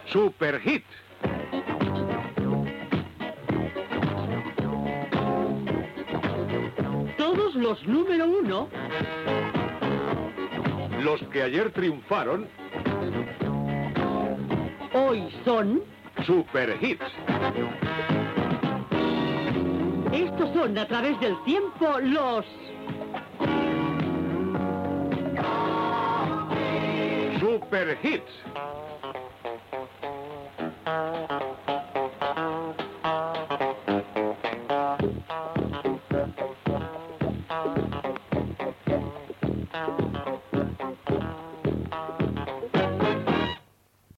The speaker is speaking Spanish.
Super Hits. Todos los número 1. Los que ayer triunfaron. Hoy son... Super Hits. Estos son a través del tiempo los... Super Hits.